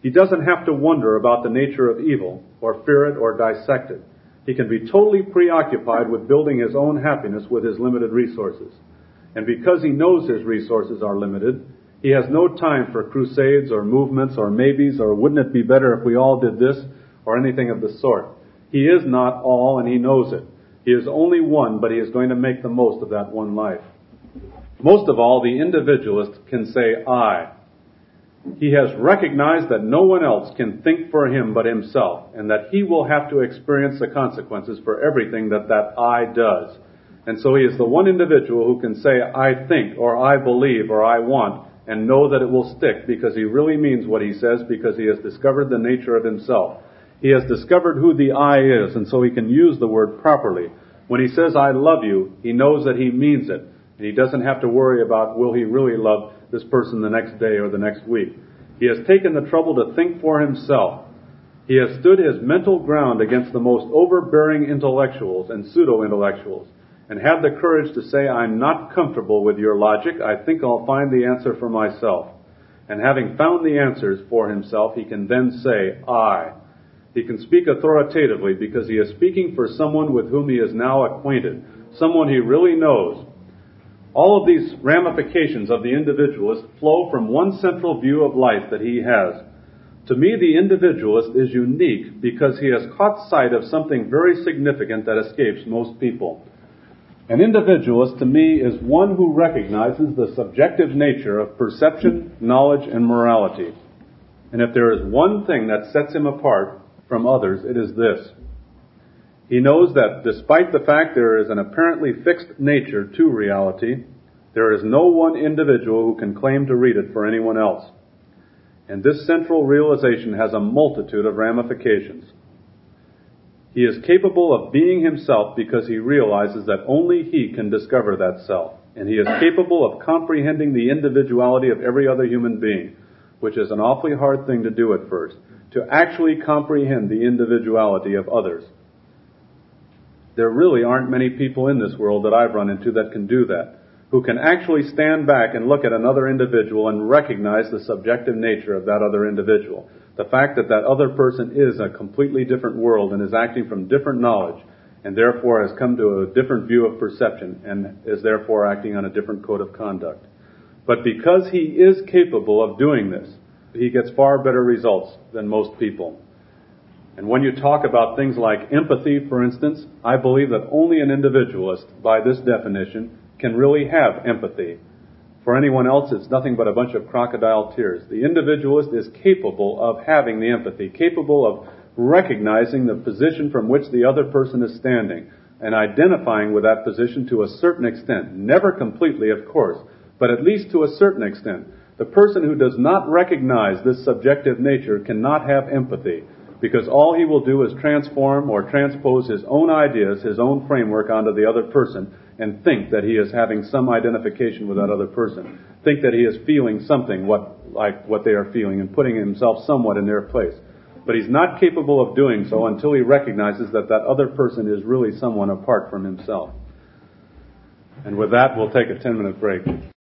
He doesn't have to wonder about the nature of evil, or fear it, or dissect it. He can be totally preoccupied with building his own happiness with his limited resources. And because he knows his resources are limited, he has no time for crusades or movements or maybes or wouldn't it be better if we all did this or anything of the sort. He is not all, and he knows it. He is only one, but he is going to make the most of that one life. Most of all, the individualist can say, I. He has recognized that no one else can think for him but himself, and that he will have to experience the consequences for everything that I does. And so he is the one individual who can say, I think, or I believe, or I want, and know that it will stick because he really means what he says, because he has discovered the nature of himself. He has discovered who the I is, and so he can use the word properly. When he says, I love you, he knows that he means it. And he doesn't have to worry about, will he really love this person the next day or the next week. He has taken the trouble to think for himself. He has stood his mental ground against the most overbearing intellectuals and pseudo-intellectuals, and had the courage to say, I'm not comfortable with your logic. I think I'll find the answer for myself. And having found the answers for himself, he can then say, I. He can speak authoritatively because he is speaking for someone with whom he is now acquainted, someone he really knows. All of these ramifications of the individualist flow from one central view of life that he has. To me, the individualist is unique because he has caught sight of something very significant that escapes most people. An individualist, to me, is one who recognizes the subjective nature of perception, knowledge, and morality. And if there is one thing that sets him apart from others, it is this. He knows that despite the fact there is an apparently fixed nature to reality, there is no one individual who can claim to read it for anyone else. And this central realization has a multitude of ramifications. He is capable of being himself because he realizes that only he can discover that self. And he is capable of comprehending the individuality of every other human being, which is an awfully hard thing to do at first, to actually comprehend the individuality of others. There really aren't many people in this world that I've run into that can do that, who can actually stand back and look at another individual and recognize the subjective nature of that other individual. The fact that that other person is a completely different world and is acting from different knowledge, and therefore has come to a different view of perception and is therefore acting on a different code of conduct. But because he is capable of doing this, he gets far better results than most people. And when you talk about things like empathy, for instance, I believe that only an individualist, by this definition, can really have empathy. For anyone else, it's nothing but a bunch of crocodile tears. The individualist is capable of having the empathy, capable of recognizing the position from which the other person is standing, and identifying with that position to a certain extent. Never completely, of course, but at least to a certain extent. The person who does not recognize this subjective nature cannot have empathy, because all he will do is transform or transpose his own ideas, his own framework onto the other person, and think that he is having some identification with that other person. Think that he is feeling something like what they are feeling and putting himself somewhat in their place. But he's not capable of doing so until he recognizes that that other person is really someone apart from himself. And with that, we'll take a 10-minute break.